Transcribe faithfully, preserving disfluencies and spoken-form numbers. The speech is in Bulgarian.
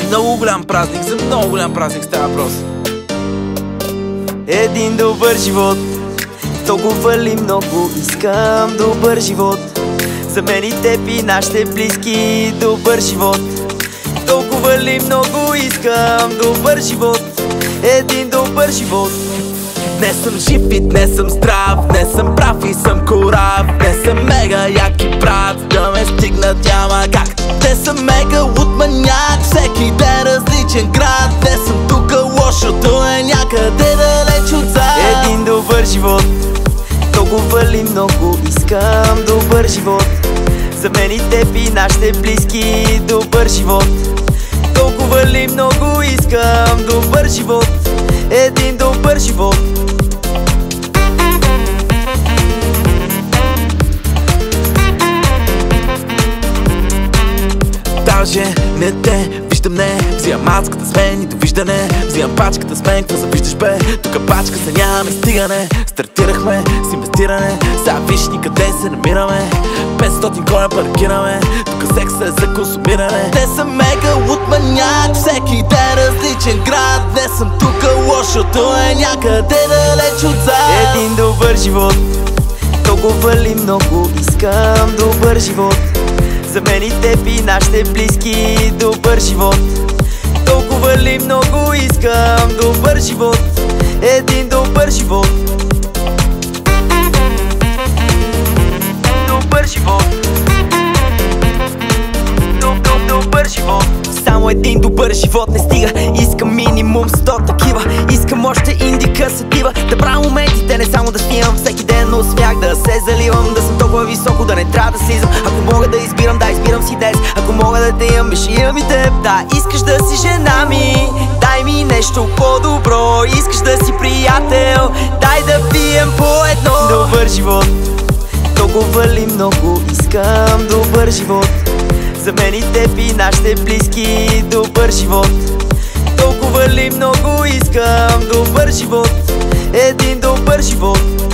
много голям празник, за много голям празник става въпрос. Един добър живот, толкова ли много искам добър живот. За мен и теб и нашите близки добър живот. Толкова ли много искам добър живот. Един добър живот. Днес съм жив и днес съм здрав, днес съм прав и съм корав. Днес съм мега як и брат, да ме стигнат няма как. Днес съм мега луд маняк, всеки ден различен град. Днес съм тука, лошото е някъде далеч отзад. Един добър живот, толкова ли много искам добър живот. За мен и теб и нашите близки добър живот. Толкова ли много искам добър живот. Един добър живот. Даже не те виждам, не взимам маската с мен и довиждане. Взимам пачката с мен, какво завиждаш бе? Тука пачка се нямаме стигане. Стартирахме с инвестиране, сега виж ни къде се намираме. петстотин коня паркираме, тука секса е за консумиране. Днес съм мега луд маняк, всеки ден различен град. Днес съм тука, лошото е някъде далеч отзад. Един добър живот, толкова ли много искам добър живот. За мен и теб и нашите близки добър живот. Толкова ли много искам добър живот. Един добър живот. Добър живот. Добър живот. Само един добър живот не стига. Искам минимум сто такива. Искам още индика сетива. Да правя моментите, не само да снимам. Всеки ден от смях да се заливам. Да съм толкова високо, да не трябва да слизам. Ако мога да избирам, да избирам си днес. Ако мога да те имам, ще имам и теб. Да, искаш да си жена ми, дай ми нещо по-добро. Искаш да си приятел, дай да пием по едно. Добър живот, толкова ли много искам добър живот. За мен и теб и нашите близки добър живот. Толкова ли много искам добър живот. Един добър живот.